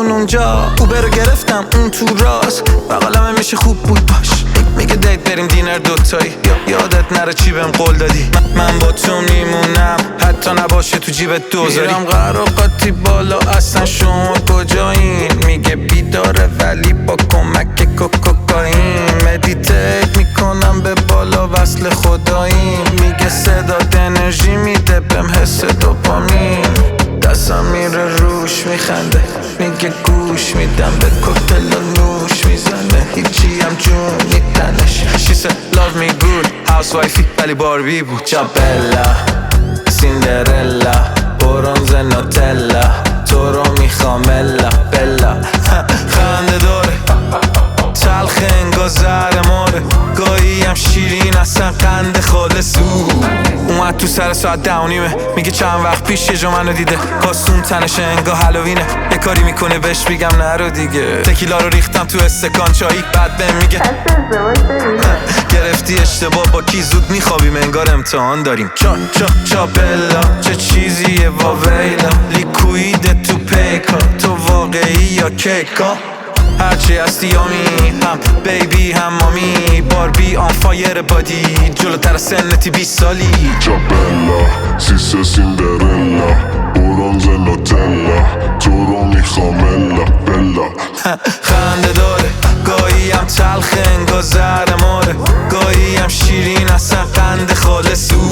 اون اونجا اوبر رو گرفتم اون تو راست بغلمه میشه خوب بود باش میگه دیت بریم دینر دوتایی یادت نره چی بهم قول دادی من با تو میمونم حتی نباشه تو جیبت دوزاری میرم قراقاتی بالا اصلا شما کجایین میگه بیداره ولی با کمک کوکائین مدیتیت میکنم به بالا وصل خداییم میگه صدات انرژی میده بهم حس دوپامین دستم میره روش میخنده میگه گوش میدم به کوکتل و نوش میزنه هیچی هم جون میدنش She said love me good housewifey ولی باربی بود جابلا سیندرلا برونز نوتلا تو رو میخوام الا بلا خنده داره تلخ انگار زهر ماره گاهی هم شیرین اصلا قند خالص اومد تو سر ساعت 10:30 میگه چند وقت پیش یه جا منو دیده کاستون تنشه انگار هالوینه یه کاری میکنه بهش میگم نرو دیگه تکیلا رو ریختم تو استکان چایی بعد بهم میگه گرفتی اشتباه با کی زود میخوابیم انگار امتحان داریم چا بلا چه چیزیه واویلا لیکوید تو پیکا تو واقعی یا کیکا هرچی هستی یامی هم بیبی هم مامی باربی آن فایر بادی جلوتر سنتی 20 سالی جابلا سیسه سیندرلا برونز نوتلا تو رو میخوام الا بلا خنده داره گاهی هم تلخ انگار زهر ماره گاهی هم شیرین اصلا قند خالص